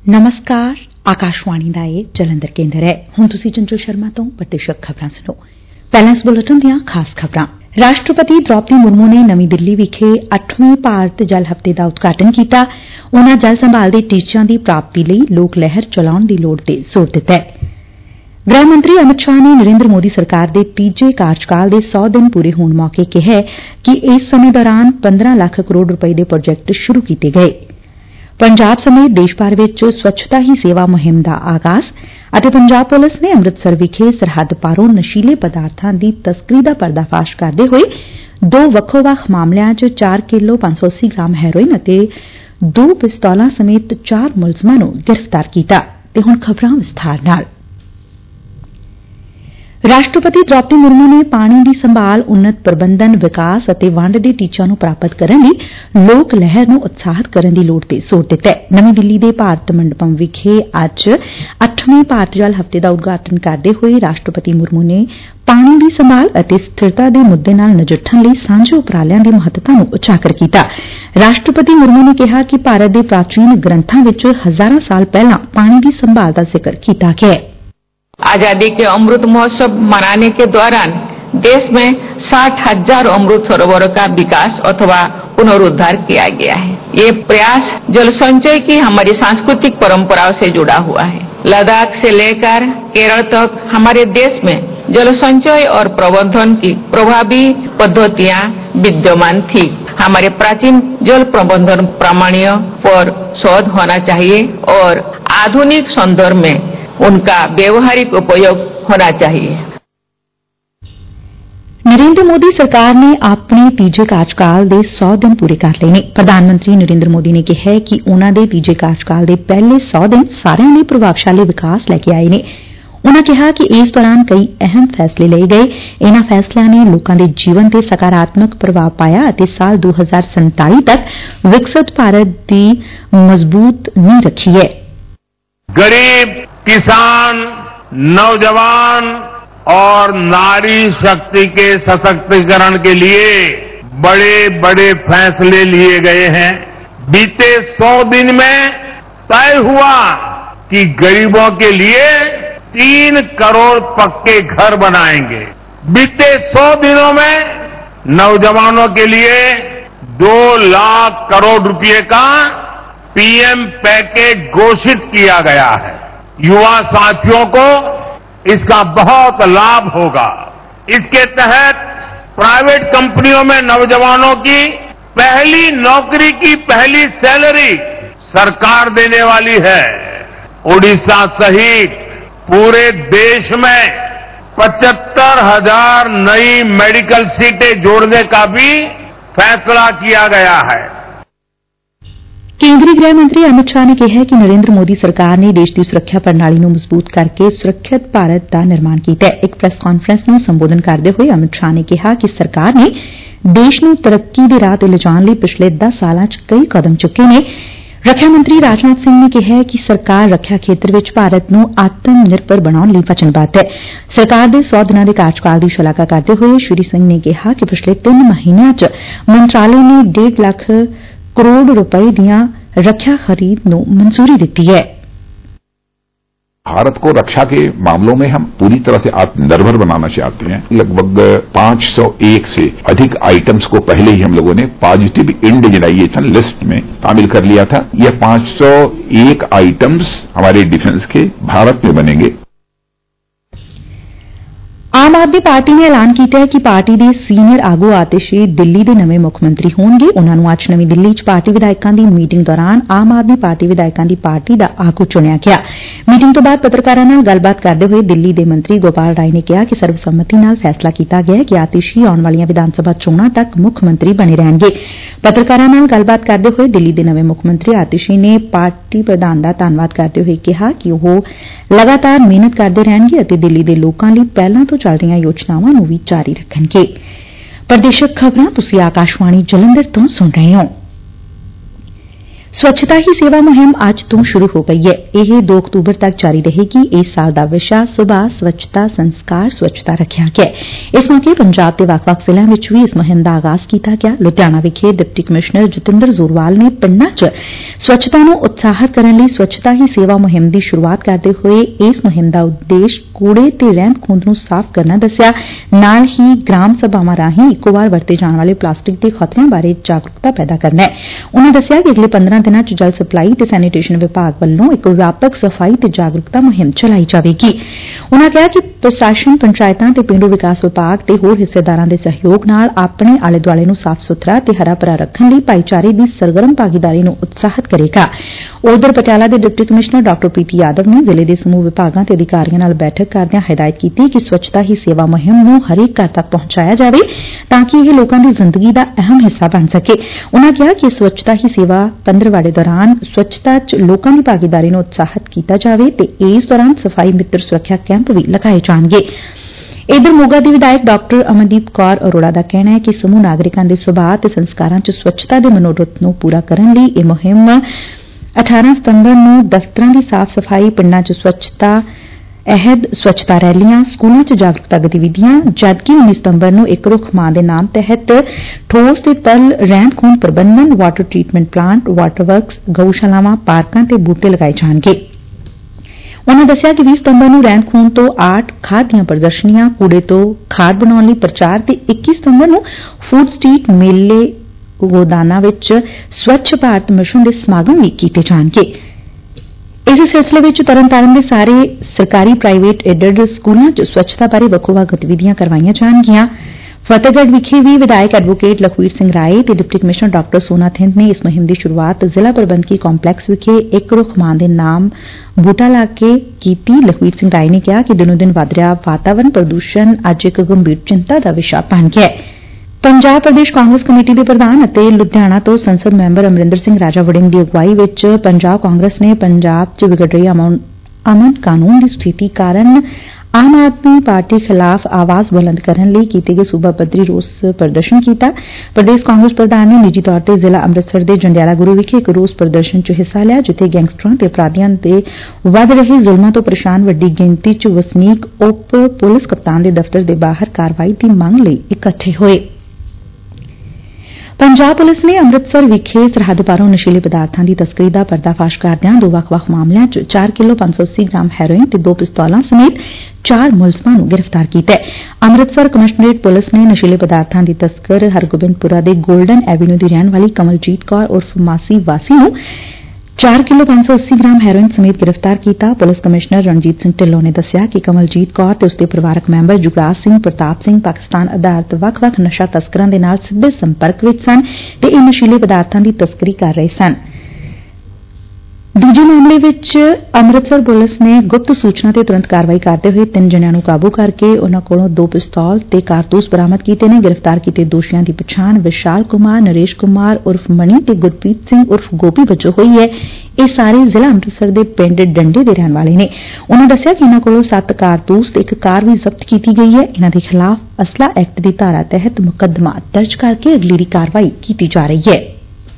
ਨਮਸਕਾਰ ਆਕਾਸ਼ਵਾਣੀ ਦਾ ਇਹ ਜਲੰਧਰ ਕੇਂਦਰ ਹੈ। ਹੁਣ ਤੁਸੀਂ ਚੰਚਲ ਸ਼ਰਮਾ ਤੋਂ ਪ੍ਰਤੀਸ਼ਤ ਖਬਰਾਂ ਸੁਣੋ। ਪਹਿਲਾਂ ਇਸ ਬੁਲੇਟਿਨ ਦੀਆਂ ਖਾਸ ਖਬਰਾਂ। ਰਾਸ਼ਟਰਪਤੀ ਦ੍ਰੌਪਦੀ ਮੁਰਮੂ ਨੇ ਨਵੀਂ ਦਿੱਲੀ ਵਿਖੇ 8ਵੇਂ ਭਾਰਤ ਜਲ ਹਫ਼ਤੇ ਦਾ ਉਦਘਾਟਨ ਕੀਤਾ। ਉਨ੍ਹਾਂ ਜਲ ਸੰਭਾਲ ਦੇ ਟੀਚਿਆਂ ਦੀ ਪ੍ਰਾਪਤੀ ਲਈ ਲੋਕ ਲਹਿਰ ਚਲਾਉਣ ਦੀ ਲੋੜ ਤੇ ਜ਼ੋਰ ਦਿੱਤੈ। ਗ੍ਰਹਿ ਮੰਤਰੀ ਅਮਿਤ ਸ਼ਾਹ ਨੇ ਨਰਿੰਦਰ ਮੋਦੀ ਸਰਕਾਰ ਦੇ ਤੀਜੇ ਕਾਰਜਕਾਲ ਦੇ 100 ਦਿਨ ਪੂਰੇ ਹੋਣ ਮੌਕੇ ਕਿਹੈ ਕਿ ਇਸ ਸਮੇਂ ਦੌਰਾਨ 15 ਲੱਖ ਕਰੋੜ ਰੁਪਏ ਦੇ ਪ੍ਰੋਜੈਕਟ ਸ਼ੁਰੂ ਕੀਤੇ ਗਏ। ਪੰਜਾਬ ਸਮੇਤ ਦੇਸ਼ ਭਰ ਵਿੱਚ ਸਵੱਛਤਾ ਹੀ ਸੇਵਾ ਮੁਹਿੰਮ ਦਾ ਆਗਾਜ਼ ਅਤੇ ਪੰਜਾਬ ਪੁਲਿਸ ਨੇ ਅੰਮ੍ਰਿਤਸਰ ਵਿਖੇ ਸਰਹੱਦ ਪਾਰੋਂ ਨਸ਼ੀਲੇ ਪਦਾਰਥਾਂ ਦੀ ਤਸਕਰੀ ਦਾ ਪਰਦਾਫਾਸ਼ ਕਰਦੇ ਹੋਏ 2 ਵੱਖੋ-ਵੱਖ ਮਾਮਲਿਆਂ 'ਚ 4 ਕਿਲੋ 580 ਗ੍ਰਾਮ ਹੈਰੋਇਨ ਅਤੇ 2 ਪਿਸਤੌਲਾਂ ਸਮੇਤ 4 ਮੁਲਜ਼ਮਾਂ ਨੂੰ ਗ੍ਰਿਫਤਾਰ ਕੀਤਾ। ਤੇ ਹੁਣ ਖਬਰਾਂ ਵਿਸਥਾਰ ਨਾਲ। ਰਾਸ਼ਟਰਪਤੀ ਦ੍ਰੌਪਦੀ ਮੁਰਮੂ ਨੇ ਪਾਣੀ ਦੀ ਸੰਭਾਲ, ਉੱਨਤ ਪ੍ਰਬੰਧਨ, ਵਿਕਾਸ ਅਤੇ ਵੰਡ ਦੇ ਟੀਚਿਆਂ ਨੂੰ ਪ੍ਰਾਪਤ ਕਰਨ ਲਈ ਲੋਕ ਲਹਿਰ ਨੂੰ ਉਤਸ਼ਾਹਿਤ ਕਰਨ ਦੀ ਲੋੜ ਤੇ ਜ਼ੋਰ ਦਿੱਤੈ। ਨਵੀਂ ਦਿੱਲੀ ਦੇ ਭਾਰਤ ਮੰਡਪਮ ਵਿਖੇ ਅੱਜ 8ਵੇਂ ਭਾਰਤ ਜਲ ਹਫ਼ਤੇ ਦਾ ਉਦਘਾਟਨ ਕਰਦੇ ਹੋਏ ਰਾਸ਼ਟਰਪਤੀ ਮੁਰਮੂ ਨੇ ਪਾਣੀ ਦੀ ਸੰਭਾਲ ਅਤੇ ਸਥਿਰਤਾ ਦੇ ਮੁੱਦੇ ਨਾਲ ਨਜਿੱਠਣ ਲਈ ਸਾਂਝੇ ਉਪਰਾਲਿਆਂ ਦੀ ਮਹੱਤਤਾ ਨੂੰ ਉਜਾਗਰ ਕੀਤਾ। ਰਾਸ਼ਟਰਪਤੀ ਮੁਰਮੂ ਨੇ ਕਿਹਾ ਕਿ ਭਾਰਤ ਦੇ ਪ੍ਰਾਚੀਨ ਗ੍ਰੰਥਾਂ ਵਿੱਚ ਹਜ਼ਾਰਾਂ ਸਾਲ ਪਹਿਲਾਂ ਪਾਣੀ ਦੀ ਸੰਭਾਲ ਦਾ ਜ਼ਿਕਰ ਕੀਤਾ ਗਿਆ ਹੈ। आजादी के अमृत महोत्सव मनाने के दौरान देश में 60,000 अमृत सरोवरों का विकास अथवा पुनरुद्धार किया गया है। ये प्रयास जल संचय की हमारी सांस्कृतिक परंपराओं से जुड़ा हुआ है। लद्दाख से लेकर केरल तक हमारे देश में जल संचय और प्रबंधन की प्रभावी पद्धतियां विद्यमान थी। हमारे प्राचीन जल प्रबंधन प्रमाणीय पर शोध होना चाहिए और आधुनिक संदर्भ में उनका व्यवहारिक उपयोग होना चाहिए। ਨਰਿੰਦਰ ਮੋਦੀ ਸਰਕਾਰ ਨੇ ਆਪਣੇ ਤੀਜੇ ਕਾਰਜਕਾਲ ਦੇ 100 ਦਿਨ ਪੂਰੇ ਕਰ ਲਏ ਨੇ। ਪ੍ਰਧਾਨ ਮੰਤਰੀ ਨਰਿੰਦਰ ਮੋਦੀ ਨੇ ਕਿਹਾ ਕਿ ਉਨ੍ਹਾਂ ਦੇ ਤੀਜੇ ਕਾਰਜਕਾਲ ਦੇ ਪਹਿਲੇ 100 ਦਿਨ ਸਾਰਿਆਂ ਲਈ ਪ੍ਰਭਾਵਸ਼ਾਲੀ ਵਿਕਾਸ ਲੈ ਕੇ ਆਏ ਨੇ। ਉਨ੍ਹਾਂ ਕਿਹਾ ਕਿ ਇਸ ਦੌਰਾਨ ਕਈ ਅਹਿਮ ਫੈਸਲੇ ਲਏ ਗਏ। ਇਨ੍ਹਾਂ ਫੈਸਲਿਆਂ ਨੇ ਲੋਕਾਂ ਦੇ ਜੀਵਨ ਤੇ ਸਕਾਰਾਤਮਕ ਪ੍ਰਭਾਵ ਪਾਇਆ ਅਤੇ ਸਾਲ 2047 ਤੱਕ ਵਿਕਸਿਤ ਭਾਰਤ ਦੀ ਮਜ਼ਬੂਤ ਨੀਂਹ ਰੱਖੀ ਹੈ। गरीब, किसान, नौजवान और नारी शक्ति के सशक्तिकरण के लिए बड़े बड़े फैसले लिए गए हैं। बीते 100 दिन में तय हुआ कि गरीबों के लिए 3 करोड़ पक्के घर बनाएंगे। बीते 100 दिनों में नौजवानों के लिए 2 लाख करोड़ रुपए का पीएम पैकेज घोषित किया गया है। युवा साथियों को इसका बहुत लाभ होगा। इसके तहत प्राइवेट कंपनियों में नौजवानों की पहली नौकरी की पहली सैलरी सरकार देने वाली है। ओडिशा सहित पूरे देश में 75,000 नई मेडिकल सीटें जोड़ने का भी फैसला किया गया है। ਕੇਂਦਰੀ ਗ੍ਰਹਿ ਮੰਤਰੀ ਅਮਿਤ ਸ਼ਾਹ ਨੇ ਕਿਹਾ ਕਿ ਨਰਿੰਦਰ ਮੋਦੀ ਸਰਕਾਰ ਨੇ ਦੇਸ਼ ਦੀ ਸੁਰੱਖਿਆ ਪ੍ਰਣਾਲੀ ਨੂੰ ਮਜ਼ਬੂਤ ਕਰਕੇ ਸੁਰੱਖਿਅਤ ਭਾਰਤ ਦਾ ਨਿਰਮਾਣ ਕੀਤਾ ਹੈ। ਇੱਕ ਪ੍ਰੈਸ ਕਾਨਫਰੰਸ ਨੂੰ ਸੰਬੋਧਨ ਕਰਦੇ ਹੋਏ ਅਮਿਤ ਸ਼ਾਹ ਨੇ ਕਿਹਾ ਕਿ ਸਰਕਾਰ ਨੇ ਦੇਸ਼ ਨੂੰ ਤਰੱਕੀ ਦੇ ਰਾਹ ਤੇ ਲਿਜਾਣ ਲਈ ਪਿਛਲੇ 10 ਸਾਲਾਂ 'ਚ ਕਈ ਕਦਮ ਚੁੱਕੇ ਨੇ। ਰੱਖਿਆ ਮੰਤਰੀ ਰਾਜਨਾਥ ਸਿੰਘ ਨੇ ਕਿਹਾ ਕਿ ਸਰਕਾਰ ਰੱਖਿਆ ਖੇਤਰ ਵਿੱਚ ਭਾਰਤ ਨੂੰ ਆਤਮ ਨਿਰਭਰ ਬਣਾਉਣ ਲਈ ਵਚਨਬੱਧ ਹੈ। ਸਰਕਾਰ ਦੇ 100 ਦਿਨਾਂ ਦੇ ਕਾਰਜਕਾਲ ਦੀ ਸ਼ਲਾਘਾ ਕਰਦੇ ਹੋਏ ਸ਼੍ਰੀ ਸਿੰਘ ਨੇ ਕਿਹਾ ਕਿ ਪਿਛਲੇ 3 ਮਹੀਨਿਆਂ 'ਚ ਮੰਤਰਾਲੇ ਨੇ 1.5 ਲੱਖ ਕਰੋੜ ਰੁਪਏ ਦੀਆਂ रक्षा खरीद ਨੂੰ मंजूरी दी है। भारत को रक्षा के मामलों में हम पूरी तरह से आत्मनिर्भर बनाना चाहते हैं। लगभग 501 से अधिक आइटम्स को पहले ही हम लोगों ने पॉजिटिव इंडिजिनाइजेशन लिस्ट में शामिल कर लिया था। यह 501 आइटम्स हमारे डिफेंस के भारत में बनेंगे। ਆਮ ਆਦਮੀ ਪਾਰਟੀ ਨੇ ਐਲਾਨ ਕੀਤਾ ਹੈ ਕਿ ਪਾਰਟੀ ਦੇ ਸੀਨੀਅਰ ਆਗੂ ਆਤਿਸ਼ੀ ਦਿੱਲੀ ਦੇ ਨਵੇਂ ਮੁੱਖ ਮੰਤਰੀ ਹੋਣਗੇ। ਉਨ੍ਹਾਂ ਨੂੰ ਅੱਜ ਨਵੀਂ ਦਿੱਲੀ 'ਚ ਪਾਰਟੀ ਵਿਧਾਇਕਾਂ ਦੀ ਮੀਟਿੰਗ ਦੌਰਾਨ ਆਮ ਆਦਮੀ ਪਾਰਟੀ ਵਿਧਾਇਕਾਂ ਦੀ ਪਾਰਟੀ ਦਾ ਆਗੂ ਚੁਣਿਆ ਗਿਆ। ਮੀਟਿੰਗ ਤੋਂ ਬਾਅਦ ਪੱਤਰਕਾਰਾਂ ਨਾਲ ਗੱਲਬਾਤ ਕਰਦੇ ਹੋਏ ਦਿੱਲੀ ਦੇ ਮੰਤਰੀ ਗੋਪਾਲ ਰਾਏ ਨੇ ਕਿਹਾ ਕਿ ਸਰਬਸੰਮਤੀ ਨਾਲ ਫੈਸਲਾ ਕੀਤਾ ਗਿਆ ਕਿ ਆਤਿਸ਼ੀ ਆਉਣ ਵਾਲੀਆਂ ਵਿਧਾਨ ਸਭਾ ਚੋਣਾਂ ਤੱਕ ਮੁੱਖ ਮੰਤਰੀ ਬਣੇ ਰਹਿਣਗੇ। ਪੱਤਰਕਾਰਾਂ ਨਾਲ ਗੱਲਬਾਤ ਕਰਦੇ ਹੋਏ ਦਿੱਲੀ ਦੇ ਨਵੇਂ ਮੁੱਖ ਮੰਤਰੀ ਆਤਿਸ਼ੀ ਨੇ ਪਾਰਟੀ ਪ੍ਰਧਾਨ ਦਾ ਧੰਨਵਾਦ ਕਰਦੇ ਹੋਏ ਕਿਹਾ ਕਿ ਉਹ ਲਗਾਤਾਰ ਮਿਹਨਤ ਕਰਦੇ ਰਹਿਣਗੇ ਅਤੇ ਦਿੱਲੀ ਦੇ ਲੋਕਾਂ ਲਈ ਪਹਿਲਾਂ ਤੋਂ ਚੱਲ ਰਹੀਆਂ ਯੋਜਨਾਵਾਂ ਨੂੰ ਵੀ ਜਾਰੀ ਰੱਖਣਗੇ। ਪ੍ਰਦੇਸ਼ਕ ਖਬਰਾਂ ਤੁਸੀਂ ਆਕਾਸ਼ਵਾਣੀ ਜਲੰਧਰ ਤੋਂ ਸੁਣ ਰਹੇ ਹੋ। ਸਵੱਛਤਾ ਹੀ ਸੇਵਾ ਮੁਹਿੰਮ ਅੱਜ ਤੋਂ ਸ਼ੁਰੂ ਹੋ ਗਈ ਹੈ। ਇਹ 2 ਅਕਤੂਬਰ ਤੱਕ ਜਾਰੀ ਰਹੇਗੀ। ਇਸ ਸਾਲ ਦਾ ਵਿਸ਼ਾ ਸੁਭਾ ਸਵੱਛਤਾ ਸੰਸਕਾਰ ਸਵੱਛਤਾ ਰੱਖਿਆ ਗਿਆ ਹੈ। ਇਸ ਮੌਕੇ ਪੰਜਾਬ ਦੇ ਵੱਖ-ਵੱਖ ਜ਼ਿਲ੍ਹਿਆਂ ਵਿੱਚ ਵੀ ਇਸ ਮੁਹਿੰਮ ਦਾ ਆਗਾਜ਼ ਕੀਤਾ ਗਿਆ। ਲੁਧਿਆਣਾ ਵਿਖੇ ਡਿਪਟੀ ਕਮਿਸ਼ਨਰ ਜਤਿੰਦਰ ਜ਼ੋਰਵਾਲ ਨੇ ਪਿੰਡਾਂ 'ਚ ਸਵੱਛਤਾ ਨੂੰ ਉਤਸ਼ਾਹਿਤ ਕਰਨ ਲਈ ਸਵੱਛਤਾ ਹੀ ਸੇਵਾ ਮੁਹਿੰਮ ਦੀ ਸ਼ੁਰੂਆਤ ਕਰਦੇ ਹੋਏ ਇਸ ਮੁਹਿੰਮ ਦਾ ਉਦੇਸ਼ ਕੂੜੇ ਤੇ ਰਹਿੰਦ ਖੂੰਹਦ ਨੂੰ ਸਾਫ਼ ਕਰਨਾ ਦੱਸਿਆ। ਨਾਲ ਹੀ ਗ੍ਰਾਮ ਸਭਾਵਾਂ ਰਾਹੀਂ ਇੱਕੋ ਵਾਰ ਵਰਤੇ ਜਾਣ ਵਾਲੇ ਪਲਾਸਟਿਕ ਦੇ ਖਤਰਿਆਂ ਬਾਰੇ ਜਾਗਰੂਕਤਾ ਪੈਦਾ ਕਰਨਾ ਹੈ। ਉਨ੍ਹਾਂ ਦੱਸਿਆ ਕਿ ਅਗਲੇ 15 ਦਿਨਾਂ 'ਚ ਜਲ ਸਪਲਾਈ ਤੇ ਸੈਨੀਟੇਸ਼ਨ ਵਿਭਾਗ ਵੱਲੋਂ ਇੱਕ ਵਿਆਪਕ ਸਫ਼ਾਈ ਤੇ ਜਾਗਰੂਕਤਾ ਮੁਹਿੰਮ ਚਲਾਈ ਜਾਵੇਗੀ। ਉਨ੍ਹਾਂ ਕਿਹਾ ਕਿ ਪ੍ਰਸ਼ਾਸਨ, ਪੰਚਾਇਤਾਂ ਤੇ ਪੇਂਡੂ ਵਿਕਾਸ ਵਿਭਾਗ ਤੇ ਹੋਰ ਹਿੱਸੇਦਾਰਾਂ ਦੇ ਸਹਿਯੋਗ ਨਾਲ ਆਪਣੇ ਆਲੇ ਦੁਆਲੇ ਨੂੰ ਸਾਫ਼ ਸੁਥਰਾ ਤੇ ਹਰਾ ਭਰਾ ਰੱਖਣ ਲਈ ਭਾਈਚਾਰੇ ਦੀ ਸਰਗਰਮ ਭਾਗੀਦਾਰੀ ਨੂੰ ਉਤਸ਼ਾਹਿਤ ਕਰੇਗਾ। ਉਧਰ ਪਟਿਆਲਾ ਦੇ ਡਿਪਟੀ ਕਮਿਸ਼ਨਰ ਡਾ. ਪੀਟੀ ਯਾਦਵ ਨੇ ਜ਼ਿਲ੍ਹੇ ਦੇ ਸਮੂਹ ਵਿਭਾਗਾਂ ਤੇ ਅਧਿਕਾਰੀਆਂ ਨਾਲ ਬੈਠਕ ਕਰਦਿਆਂ ਹਦਾਇਤ ਕੀਤੀ ਕਿ ਸਵੱਛਤਾ ਹੀ ਸੇਵਾ ਮੁਹਿੰਮ ਨੂੰ ਹਰੇਕ ਘਰ ਤੱਕ ਪਹੁੰਚਾਇਆ ਜਾਵੇ ਤਾਂ ਕਿ ਇਹ ਲੋਕਾਂ ਦੀ ਜ਼ਿੰਦਗੀ ਦਾ ਅਹਿਮ ਹਿੱਸਾ ਬਣ ਸਕੇ। ਉਨ੍ਹਾਂ ਕਿਹਾ ਕਿ ਸਵੱਛਤਾ ਹੀ ਸੇਵਾ ਪੰਦਰਵਾੜੇ ਦੌਰਾਨ ਸਵੱਛਤਾ 'ਚ ਲੋਕਾਂ ਦੀ ਭਾਗੀਦਾਰੀ ਨੂੰ ਉਤਸ਼ਾਹਿਤ ਕੀਤਾ ਜਾਵੇ ਤੇ ਇਸ ਦੌਰਾਨ ਸਫ਼ਾਈ ਮਿੱਤਰ ਸੁਰੱਖਿਆ ਕੈਂਪ ਵੀ ਲਗਾਏ ਜਾਣਗੇ। ਇਧਰ ਮੋਗਾ ਦੀ ਵਿਧਾਇਕ ਡਾ. ਅਮਨਦੀਪ ਕੌਰ ਅਰੋੜਾ ਦਾ ਕਹਿਣਾ ਹੈ ਕਿ ਸਮੂਹ ਨਾਗਰਿਕਾਂ ਦੇ ਸੁਭਾਅ ਤੇ ਸੰਸਕਾਰਾਂ 'ਚ ਸਵੱਛਤਾ ਦੇ ਮਨੋਰਥ ਨੂੰ ਪੂਰਾ ਕਰਨ ਲਈ ਇਹ ਮੁਹਿੰਮ 18 ਸਤੰਬਰ ਨੂੰ ਦਫ਼ਤਰਾਂ ਦੀ ਸਾਫ਼ ਸਫ਼ਾਈ, ਪਿੰਡਾਂ 'ਚ ਸਵੱਛਤਾ ਅਹਿਦ, ਸਵੱਛਤਾ ਰੈਲੀਆਂ, ਸਕੂਲਾਂ 'ਚ ਜਾਗਰੂਕਤਾ ਗਤੀਵਿਧੀਆਂ, ਜਦਕਿ 19 ਸਤੰਬਰ ਨੂੰ ਇੱਕ ਰੁੱਖ ਮਾਂ ਦੇ ਨਾਮ ਤਹਿਤ ਠੋਸ ਤੇ ਤਰਲ ਰਹਿੰਦ ਖੂੰਹਦ ਪ੍ਰਬੰਧਨ, water treatment plant, water works, ਗਊਸ਼ਾਲਾਵਾਂ, ਪਾਰਕਾਂ ਤੇ ਬੂਟੇ ਲਗਾਏ ਜਾਣਗੇ। ਉਨ੍ਹਾਂ ਦੱਸਿਆ ਕਿ 20 ਸਤੰਬਰ ਨੂੰ ਰਹਿੰਦ ਖੂੰਹਦ ਤੋਂ ਆਰਟ, ਖਾਦ ਦੀਆਂ ਪ੍ਰਦਰਸ਼ਨੀਆਂ, ਕੂੜੇ ਤੋਂ ਖਾਦ ਬਣਾਉਣ ਲਈ ਪ੍ਰਚਾਰ ਤੇ 21 ਸਤੰਬਰ ਨੂੰ ਫੂਡ ਸਟਰੀਟ ਮੇਲੇ ਗੋਦਾਨਾ ਵਿੱਚ ਸਵੱਛ ਭਾਰਤ ਮਿਸ਼ਨ ਦੇ ਸਮਾਗਮ ਵੀ ਕੀਤੇ ਜਾਣਗੇ। ਇਸੇ ਸਿਲਸਿਲੇ ਵਿੱਚ ਤਰਨਤਾਰਨ ਦੇ ਸਾਰੇ ਸਰਕਾਰੀ ਪ੍ਰਾਈਵੇਟ ਏਡਡ ਸਕੂਲਾਂ 'ਚ ਸਵੱਛਤਾ ਬਾਰੇ ਵੱਖੋ-ਵੱਖ ਗਤੀਵਿਧੀਆਂ ਕਰਵਾਈਆਂ ਜਾਣਗੀਆਂ। ਫਤਿਹਗੜ੍ਹ ਵਿਖੇ ਵੀ ਵਿਧਾਇਕ ਐਡਵੋਕੇਟ ਲਖਵੀਰ ਸਿੰਘ ਰਾਏ ਤੇ ਡਿਪਟੀ ਕਮਿਸ਼ਨਰ ਡਾ. ਸੋਨਾ ਥਿੰਦ ਨੇ ਇਸ ਮੁਹਿੰਮ ਦੀ ਸ਼ੁਰੂਆਤ ਜ਼ਿਲ੍ਹਾ ਪ੍ਰਬੰਧਕੀ ਕੰਪਲੈਕਸ ਵਿਖੇ ਇੱਕ ਰੁੱਖ ਮਾਂ ਦੇ ਨਾਮ ਬੂਟਾ ਲਾ ਕੇ ਕੀਤੀ। ਲਖਵੀਰ ਸਿੰਘ ਰਾਏ ਨੇ ਕਿਹਾ ਕਿ ਦਿਨੋ-ਦਿਨ ਵਧ ਰਿਹਾ ਵਾਤਾਵਰਣ ਪ੍ਰਦੂਸ਼ਣ ਅੱਜ ਇੱਕ ਗੰਭੀਰ ਚਿੰਤਾ ਦਾ ਵਿਸ਼ਾ ਬਣ ਗਿਆ ਹੈ। ਪੰਜਾਬ ਪ੍ਰਦੇਸ਼ ਕਾਂਗਰਸ ਕਮੇਟੀ ਦੇ ਪ੍ਰਧਾਨ ਅਤੇ ਲੁਧਿਆਣਾ ਤੋਂ ਸੰਸਦ ਮੈਂਬਰ ਅਮਰਿੰਦਰ ਸਿੰਘ ਰਾਜਾ ਵੜਿੰਗ ਦੀ ਅਗਵਾਈ ਵਿੱਚ ਪੰਜਾਬ ਕਾਂਗਰਸ ਨੇ ਪੰਜਾਬ 'ਚ ਵਿਗੜ ਰਹੀ ਅਮਨ ਕਾਨੂੰਨ ਦੀ ਸਥਿਤੀ ਕਾਰਨ ਆਮ ਆਦਮੀ ਪਾਰਟੀ ਖਿਲਾਫ਼ ਆਵਾਜ਼ ਬੁਲੰਦ ਕਰਨ ਲਈ ਕੀਤੇ ਗਏ ਸੂਬਾ ਪੱਧਰੀ ਰੋਸ ਪ੍ਰਦਰਸ਼ਨ ਕੀਤਾ। ਪ੍ਰਦੇਸ਼ ਕਾਂਗਰਸ ਪ੍ਰਧਾਨ ਨੇ ਨਿੱਜੀ ਤੌਰ ਤੇ ਜ਼ਿਲ੍ਹਾ ਅੰਮ੍ਰਿਤਸਰ ਦੇ ਜੰਡਿਆਲਾ ਗੁਰੂ ਵਿਖੇ ਇੱਕ ਰੋਸ ਪ੍ਰਦਰਸ਼ਨ 'ਚ ਹਿੱਸਾ ਲਿਆ, ਜਿੱਥੇ ਗੈਂਗਸਟਰਾਂ ਤੇ ਅਪਰਾਧੀਆਂ ਤੇ ਵੱਧ ਰਹੇ ਜ਼ੁਲਮਾਂ ਤੋਂ ਪਰੇਸ਼ਾਨ ਵੱਡੀ ਗਿਣਤੀ 'ਚ ਵਸਨੀਕ ਉਪ ਪੁਲਿਸ ਕਪਤਾਨ ਦੇ ਦਫ਼ਤਰ ਦੇ ਬਾਹਰ ਕਾਰਵਾਈ ਦੀ ਮੰਗ ਲਈ ਇਕੱਠੇ ਹੋਏ। ਪੰਜਾਬ ਪੁਲਿਸ ਨੇ ਅੰਮ੍ਰਿਤਸਰ ਵਿਖੇ ਸਰਹੱਦ ਪਾਰੋਂ ਨਸ਼ੀਲੇ ਪਦਾਰਥਾਂ ਦੀ ਤਸਕਰੀ ਦਾ ਪਰਦਾਫਾਸ਼ ਕਰਦਿਆਂ 2 ਵੱਖ-ਵੱਖ ਮਾਮਲਿਆਂ 'ਚ 4 ਕਿਲੋ 580 ਗ੍ਰਾਮ ਹੈਰੋਇਨ ਤੇ 2 ਪਿਸਤੌਲਾਂ ਸਮੇਤ 4 ਮੁਲਜ਼ਮਾਂ ਨੂੰ ਗ੍ਰਿਫਤਾਰ ਕੀਤਾ ਹੈ। ਅੰਮ੍ਰਿਤਸਰ ਕਮਿਸ਼ਨਰੇਟ ਪੁਲਿਸ ਨੇ ਨਸ਼ੀਲੇ ਪਦਾਰਥਾਂ ਦੀ ਤਸਕਰ ਹਰਗੋਬਿੰਦਪੁਰਾ ਦੇ ਗੋਲਡਨ ਐਵੀਨਿਊ ਦੀ ਰਹਿਣ ਵਾਲੀ ਕਮਲਜੀਤ ਕੌਰ ਉਰਫ ਮਾਸੀ ਵਾਸੀ ਨੂੰ 4 ਕਿਲੋ 580 ਗ੍ਰਾਮ ਹੈਰੋਇਨ ਸਮੇਤ ਗ੍ਰਿਫਤਾਰ ਕੀਤਾ। ਪੁਲਿਸ ਕਮਿਸ਼ਨਰ ਰਣਜੀਤ ਸਿੰਘ ਢਿੱਲੋਂ ਨੇ ਦੱਸਿਆ ਕਿ ਕਮਲਜੀਤ ਕੌਰ ਤੇ ਉਸਦੇ ਪਰਿਵਾਰਕ ਮੈਂਬਰ ਜੁਗਰਾਜ ਸਿੰਘ, ਪ੍ਰਤਾਪ ਸਿੰਘ ਪਾਕਿਸਤਾਨ ਆਧਾਰਿਤ ਵੱਖ-ਵੱਖ ਨਸ਼ਾ ਤਸਕਰਾਂ ਦੇ ਨਾਲ ਸਿੱਧੇ ਸੰਪਰਕ ਵਿੱਚ ਸਨ ਤੇ ਇਹ ਨਸ਼ੀਲੇ ਪਦਾਰਥਾਂ ਦੀ ਤਸਕਰੀ ਕਰ ਰਹੇ ਸਨ। ਦੂਜੇ ਮਾਮਲੇ ਵਿੱਚ ਅੰਮ੍ਰਿਤਸਰ ਪੁਲਿਸ ਨੇ ਗੁਪਤ ਸੂਚਨਾ ਤੇ ਤੁਰੰਤ ਕਾਰਵਾਈ ਕਰਦੇ ਹੋਏ 3 ਜਣਿਆਂ ਨੂੰ ਕਾਬੂ ਕਰਕੇ ਉਨ੍ਹਾਂ ਕੋਲੋਂ 2 ਪਿਸਤੌਲ ਤੇ ਕਾਰਤੂਸ ਬਰਾਮਦ ਕੀਤੇ ਨੇ। ਗ੍ਰਿਫਤਾਰ ਕੀਤੇ ਦੋਸ਼ੀਆਂ ਦੀ ਪਛਾਣ ਵਿਸ਼ਾਲ ਕੁਮਾਰ, ਨਰੇਸ਼ ਕੁਮਾਰ ਉਰਫ ਮਣੀ ਤੇ ਗੁਰਪ੍ਰੀਤ ਸਿੰਘ ਉਰਫ ਗੋਪੀ ਵਜੋਂ ਹੋਈ ਹੈ। ਇਹ ਸਾਰੇ ਜ਼ਿਲ੍ਹਾ ਅੰਮ੍ਰਿਤਸਰ ਦੇ ਪਿੰਡ ਡੰਡੇ ਦੇ ਰਹਿਣ ਵਾਲੇ ਨੇ। ਉਨ੍ਹਾਂ ਦੱਸਿਆ ਕਿ ਇਨ੍ਹਾਂ ਕੋਲੋਂ 7 ਕਾਰਤੂਸ ਤੇ 1 ਕਾਰ ਵੀ ਜ਼ਬਤ ਕੀਤੀ ਗਈ ਹੈ। ਇਨ੍ਹਾਂ ਦੇ ਖਿਲਾਫ਼ ਅਸਲਾ ਐਕਟ ਦੀ ਧਾਰਾ ਤਹਿਤ ਮੁਕੱਦਮਾ ਦਰਜ ਕਰਕੇ ਅਗਲੇਰੀ ਕਾਰਵਾਈ ਕੀਤੀ ਜਾ ਰਹੀ ਹੈ।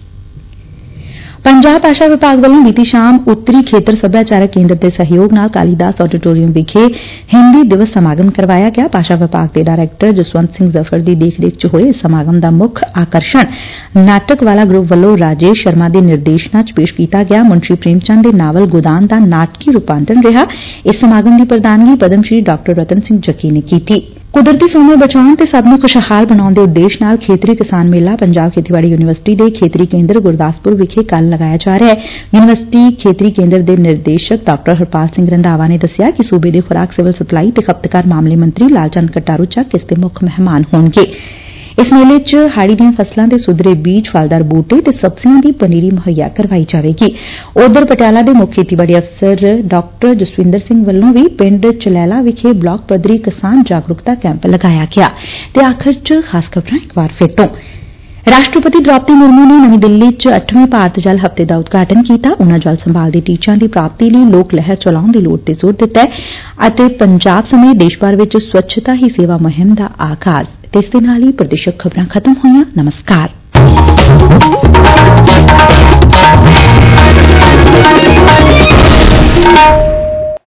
ਪੰਜਾਬ ਭਾਸ਼ਾ ਵਿਭਾਗ ਵੱਲੋਂ ਬੀਤੀ ਸ਼ਾਮ ਉੱਤਰੀ ਖੇਤਰ ਸੱਭਿਆਚਾਰਕ ਕੇਂਦਰ ਦੇ ਸਹਿਯੋਗ ਨਾਲ ਕਾਲੀਦਾਸ ਆਡੀਟੋਰੀਅਮ ਵਿਖੇ ਹਿੰਦੀ ਦਿਵਸ ਸਮਾਗਮ ਕਰਵਾਇਆ ਗਿਆ। ਭਾਸ਼ਾ ਵਿਭਾਗ ਦੇ ਡਾਇਰੈਕਟਰ ਜਸਵੰਤ ਸਿੰਘ ਜ਼ਫਰ ਦੀ ਦੇਖਰੇਖ 'ਚ ਹੋਏ ਇਸ ਸਮਾਗਮ ਦਾ ਮੁੱਖ ਆਕਰਸ਼ਣ ਨਾਟਕ ਵਾਲਾ ਗਰੁੱਪ ਵੱਲੋਂ ਰਾਜੇਸ਼ ਸ਼ਰਮਾ ਦੇ ਨਿਰਦੇਸ਼ਨਾਂ 'ਚ ਪੇਸ਼ ਕੀਤਾ ਗਿਆ ਮੁਨਸ਼ੀ ਪ੍ਰੇਮ ਚੰਦ ਦੇ ਨਾਵਲ ਗੋਦਾਨ ਦਾ ਨਾਟਕੀ ਰੂਪਾਂਤਰਨ ਰਿਹਾ। ਇਸ ਸਮਾਗਮ ਦੀ ਪ੍ਰਧਾਨਗੀ ਪਦਮ ਸ਼੍ਰੀ ਡਾ. ਰਤਨ ਸਿੰਘ ਜੱਗੀ ਨੇ ਕੀਤੀ। ਕੁਦਰਤੀ ਸੋਮੇ ਬਚਾਉਣ ਤੇ ਸਭ ਨੂੰ ਖੁਸ਼ਹਾਲ ਬਣਾਉਣ ਦੇ ਉਦੇਸ਼ ਨਾਲ ਖੇਤਰੀ ਕਿਸਾਨ ਮੇਲਾ ਪੰਜਾਬ ਖੇਤੀਬਾੜੀ ਯੂਨੀਵਰਸਿਟੀ ਦੇ ਖੇਤਰੀ ਕੇਂਦਰ ਗੁਰਦਾਸਪੁਰ ਵਿਖੇ ਕੱਲ੍ਹ ਲਗਾਇਆ ਜਾ ਰਿਹਾ ਹੈ। ਯੂਨੀਵਰਸਿਟੀ ਖੇਤਰੀ ਕੇਂਦਰ ਦੇ ਨਿਰਦੇਸ਼ਕ ਡਾ. ਹਰਪਾਲ ਸਿੰਘ ਰੰਧਾਵਾ ਨੇ ਦੱਸਿਆ ਕਿ ਸੂਬੇ ਦੇ ਖੁਰਾਕ, ਸਿਵਲ ਸਪਲਾਈ ਤੇ ਖਪਤਕਾਰ ਮਾਮਲੇ ਮੰਤਰੀ ਲਾਲਚੰਦ ਕਟਾਰੂ ਚੱਕ ਇਸ ਦੇ ਮੁੱਖ ਮਹਿਮਾਨ ਹੋਣਗੇ। ਇਸ ਮੇਲੇ 'ਚ ਹਾੜੀ ਦੀਆਂ ਫਸਲਾਂ ਦੇ ਸੁਧਰੇ ਬੀਜ, ਫਲਦਾਰ ਬੂਟੇ ਤੇ ਸਬਜ਼ੀਆਂ ਦੀ ਪਨੀਰੀ ਮੁਹੱਈਆ ਕਰਵਾਈ ਜਾਵੇਗੀ। ਉਧਰ ਪਟਿਆਲਾ ਦੇ ਮੁੱਖ ਖੇਤੀਬਾੜੀ ਅਫਸਰ ਡਾ. ਜਸਵਿੰਦਰ ਸਿੰਘ ਵੱਲੋਂ ਵੀ ਪਿੰਡ ਚਲੈਲਾ ਵਿਖੇ ਬਲਾਕ ਪੱਧਰੀ ਕਿਸਾਨ ਜਾਗਰੂਕਤਾ ਕੈਂਪ ਲਗਾਇਆ ਗਿਆ। ਤੇ ਆਖਰ 'ਚ ਖਾਸ ਖਬਰਾਂ ਇੱਕ ਵਾਰ ਫਿਰ ਤੋਂ। ਰਾਸ਼ਟਰਪਤੀ ਦ੍ਰੌਪਦੀ ਮੁਰਮੂ ਨੇ ਨਵੀਂ ਦਿੱਲੀ 'ਚ 8ਵੇਂ ਭਾਰਤ ਜਲ ਹਫ਼ਤੇ ਦਾ ਉਦਘਾਟਨ ਕੀਤਾ। ਉਨ੍ਹਾਂ ਜਲ ਸੰਭਾਲ ਦੇ ਟੀਚਿਆਂ ਦੀ ਪ੍ਰਾਪਤੀ ਲਈ ਲੋਕ ਲਹਿਰ ਚਲਾਉਣ ਦੀ ਲੋੜ ਤੇ ਜ਼ੋਰ ਦਿੱਤਾ ਅਤੇ ਪੰਜਾਬ ਸਮੇਤ ਦੇਸ਼ ਭਰ ਵਿੱਚ ਸਵੱਛਤਾ ਹੀ ਸੇਵਾ ਮੁਹਿੰਮ ਦਾ ਆਗਾਜ਼। ਤੇ ਇਸ ਦੇ ਨਾਲ ਹੀ ਪ੍ਰਦੇਸ਼ਕ ਖਬਰਾਂ ਖਤਮ ਹੋਈਆਂ। ਨਮਸਕਾਰ।